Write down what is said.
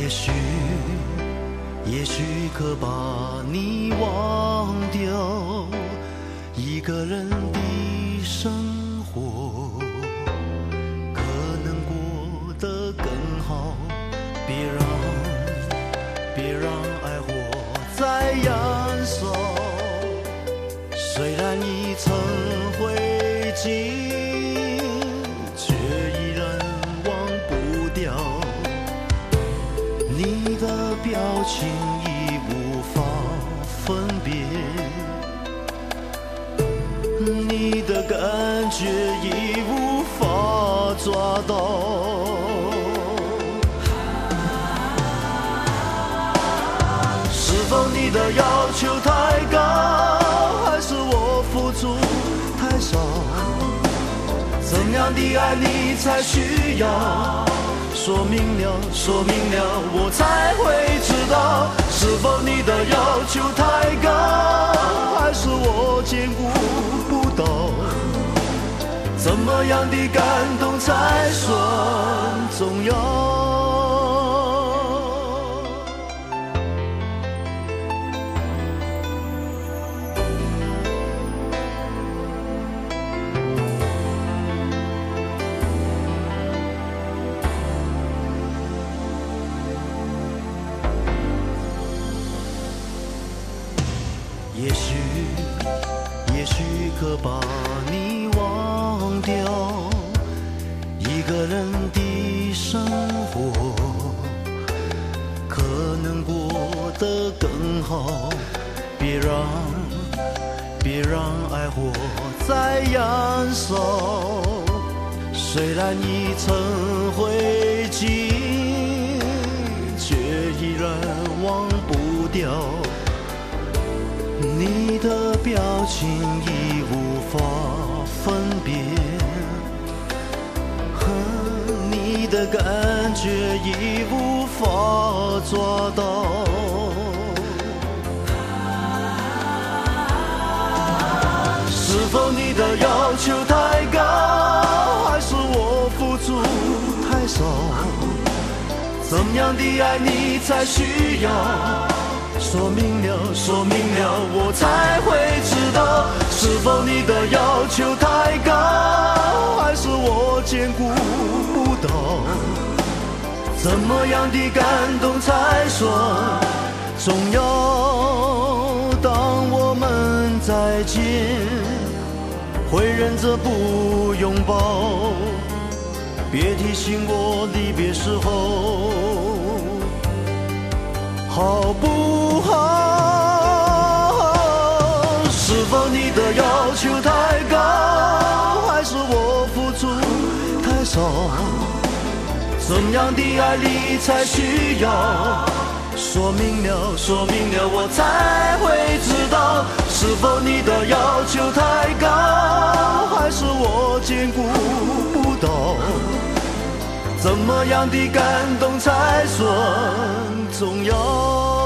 也许可把你忘掉，一个人的生活可能过得更好。别让爱火再燃烧，虽然已成灰烬，却依然忘不掉你的表情，已无法分别，你的感觉已无法抓到。是否你的要求太高，还是我付出太少？怎样的爱你才需要？说明了，我才会知道，是否你的要求太高，还是我兼顾不到？怎么样的感动才算重要？也许可把你忘掉，一个人的生活可能过得更好。别让爱火再燃烧，虽然已成灰烬，却依然忘不掉你的表情，已无法分别，你的感觉已无法抓到。是否你的要求太高，还是我付出太少？怎样的爱你才需要？说明了，我才会知道，是否你的要求太高，还是我兼顾不到？怎么样的感动才算重要？当我们再见，会忍着不拥抱，别提醒我离别时候好不好？是否你的要求太高，还是我付出太少？怎样的爱你才需要？说明了，我才会知道，是否你的要求太高，还是我兼顾不到？怎么样的感动才算重要？